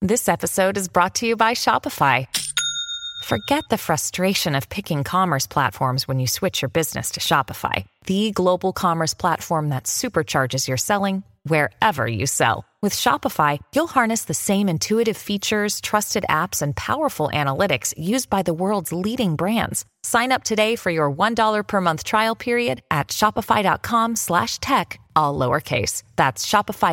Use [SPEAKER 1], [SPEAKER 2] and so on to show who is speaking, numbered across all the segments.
[SPEAKER 1] This episode is brought to you by Shopify. Forget the frustration of picking commerce platforms when you switch your business to Shopify, the global commerce platform that supercharges your selling wherever you sell. With Shopify, you'll harness the same intuitive features, trusted apps, and powerful analytics used by the world's leading brands. Sign up today for your $1 per month trial period at shopify.com/tech, all lowercase. That's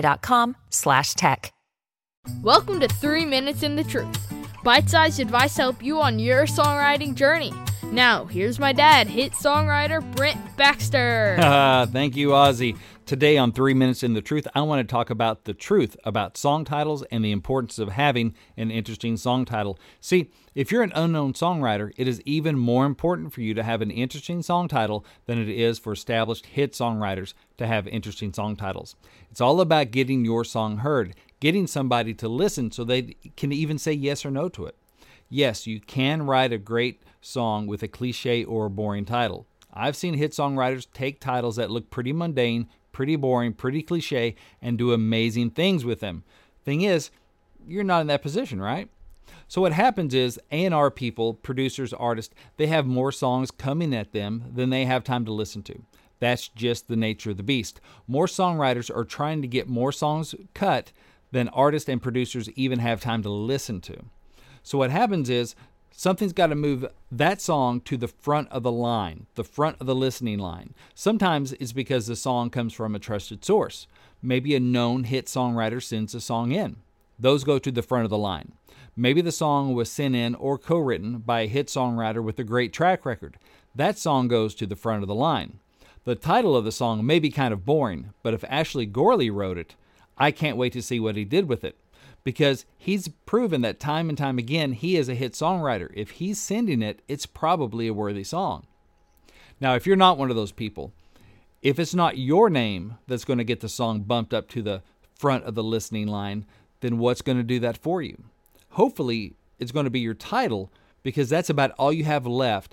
[SPEAKER 1] shopify.com/tech.
[SPEAKER 2] Welcome to 3 Minutes in the Truth. Bite-sized advice to help you on your songwriting journey. Now, here's my dad, hit songwriter Brent Baxter.
[SPEAKER 3] Thank you, Ozzy. Today on 3 Minutes in the Truth, I want to talk about the truth about song titles and the importance of having an interesting song title. See, if you're an unknown songwriter, it is even more important for you to have an interesting song title than it is for established hit songwriters to have interesting song titles. It's all about getting your song heard, getting somebody to listen so they can even say yes or no to it. Yes, you can write a great song with a cliche or a boring title. I've seen hit songwriters take titles that look pretty mundane, pretty boring, pretty cliche, and do amazing things with them. Thing is, you're not in that position, right? So what happens is A&R people, producers, artists, they have more songs coming at them than they have time to listen to. That's just the nature of the beast. More songwriters are trying to get more songs cut than artists and producers even have time to listen to. So what happens is something's got to move that song to the front of the line, the front of the listening line. Sometimes it's because the song comes from a trusted source. Maybe a known hit songwriter sends a song in. Those go to the front of the line. Maybe the song was sent in or co-written by a hit songwriter with a great track record. That song goes to the front of the line. The title of the song may be kind of boring, but if Ashley Gorley wrote it, I can't wait to see what he did with it. Because he's proven that time and time again he is a hit songwriter. If he's sending it, it's probably a worthy song. Now, if you're not one of those people, if it's not your name that's going to get the song bumped up to the front of the listening line, then what's going to do that for you? Hopefully, it's going to be your title, because that's about all you have left.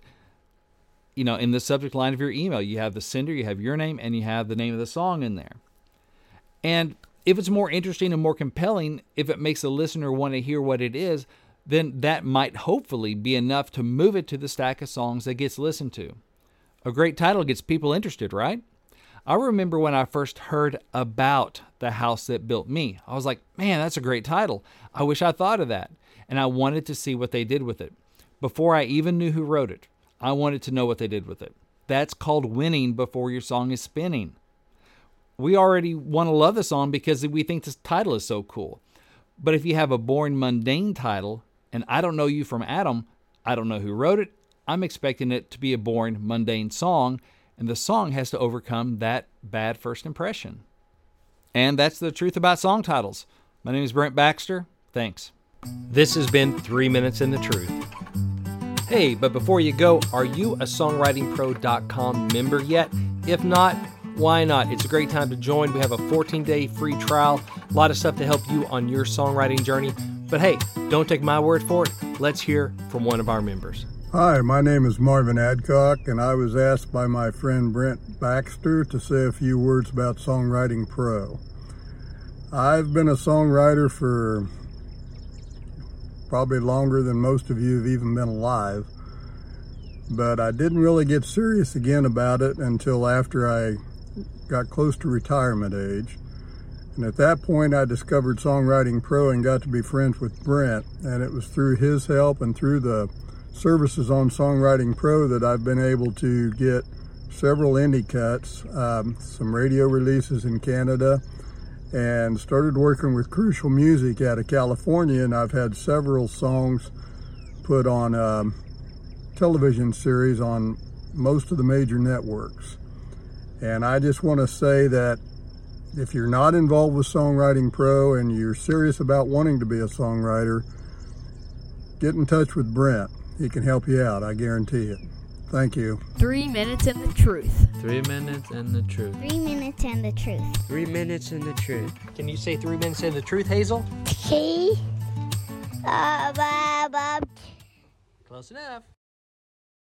[SPEAKER 3] You know, in the subject line of your email, you have the sender, you have your name, and you have the name of the song in there. And if it's more interesting and more compelling, if it makes the listener want to hear what it is, then that might hopefully be enough to move it to the stack of songs that gets listened to. A great title gets people interested, right? I remember when I first heard about The House That Built Me. I was like, man, that's a great title. I wish I thought of that. And I wanted to see what they did with it. Before I even knew who wrote it, I wanted to know what they did with it. That's called winning before your song is spinning. We already want to love the song because we think this title is so cool. But if you have a boring, mundane title, and I don't know you from Adam, I don't know who wrote it, I'm expecting it to be a boring, mundane song, and the song has to overcome that bad first impression. And that's the truth about song titles. My name is Brent Baxter. Thanks.
[SPEAKER 4] This has been 3 Minutes in the Truth. Hey, but before you go, are you a songwritingpro.com member yet? If not, why not? It's a great time to join. We have a 14-day free trial, a lot of stuff to help you on your songwriting journey. But hey, don't take my word for it. Let's hear from one of our members.
[SPEAKER 5] Hi, my name is Marvin Adcock, and I was asked by my friend Brent Baxter to say a few words about Songwriting Pro. I've been a songwriter for probably longer than most of you have even been alive, but I didn't really get serious again about it until after I got close to retirement age. And at that point, I discovered Songwriting Pro and got to be friends with Brent. And it was through his help and through the services on Songwriting Pro that I've been able to get several indie cuts, some radio releases in Canada, and started working with Crucial Music out of California. And I've had several songs put on television series on most of the major networks. And I just want to say that if you're not involved with Songwriting Pro and you're serious about wanting to be a songwriter, get in touch with Brent. He can help you out, I guarantee it. Thank you.
[SPEAKER 2] 3 Minutes in the Truth.
[SPEAKER 6] 3 minutes and the truth.
[SPEAKER 7] 3 minutes and the truth.
[SPEAKER 6] 3 minutes and the truth.
[SPEAKER 4] Can you say 3 minutes in the truth, Hazel?
[SPEAKER 7] Okay.
[SPEAKER 4] Close enough.